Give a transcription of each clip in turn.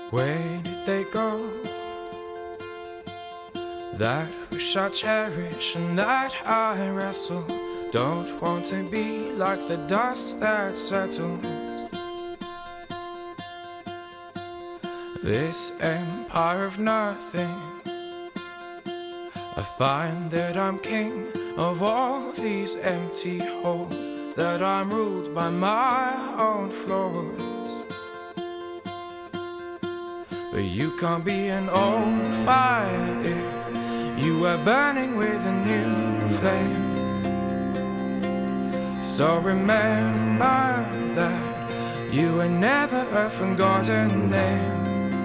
Where did they go? That wish I cherish and that I wrestle. Don't want to be like the dust that settles. This empire of nothing, I find that I'm king of all these empty halls, that I'm ruled by my own flaws. But you can't be an old fire if you are burning with a new flame. So remember that you were never a forgotten name.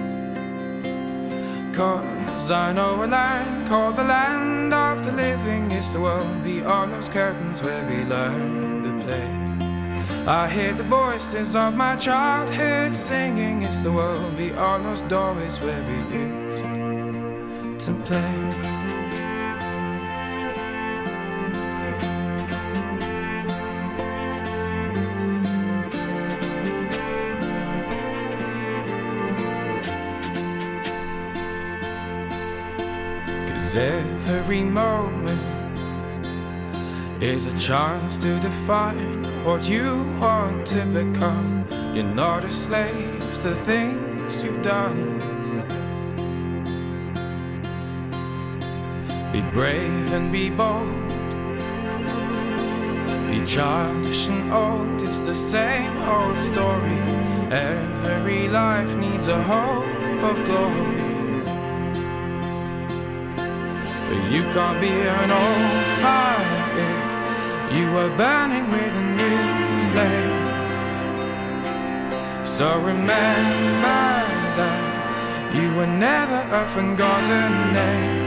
'Cause I know a land called the land of the living. It's the world beyond those curtains where we learn to play. I hear the voices of my childhood singing. It's the world beyond those doorways where we used to play. Every moment is a chance to define what you want to become. You're not a slave to the things you've done. Be brave and be bold. Be childish and old, it's the same old story. Every life needs a hope of glory. But you can't be an old fire if you are burning with a new flame. So remember that you were never a forgotten name.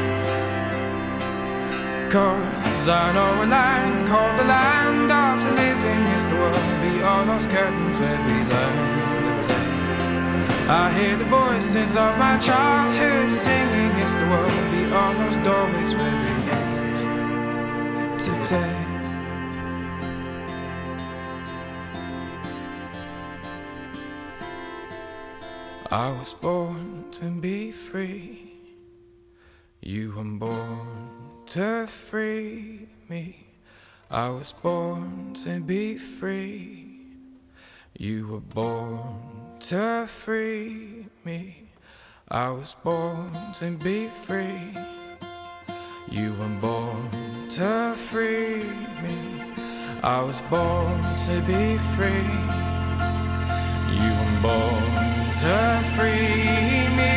'Cause I know a land called the land of the living. It's the world beyond those curtains where we learn to play. I hear the voices of my childhood singing. It's the world beyond those doorways where we used to play. I was born to be free. You were born to free me. I was born to be free. You were born to free me. I was born to be free. You were born to free me. I was born to be free. You were born to free me.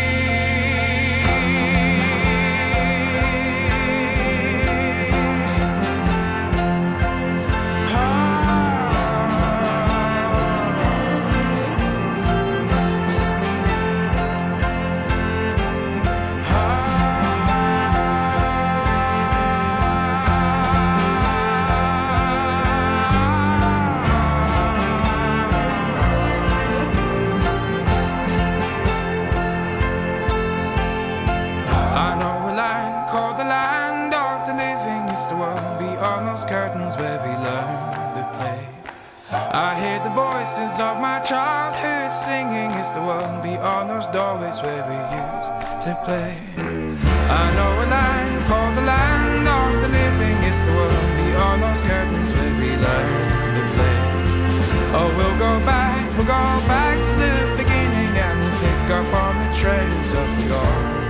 Beyond those curtains where we learn to play. I hear the voices of my childhood singing. It's the world beyond those doorways where we used to play. I know a land called the land of the living. It's the world beyond those curtains where we learn to play. Oh, we'll go back to the beginning and pick up on the trails of God.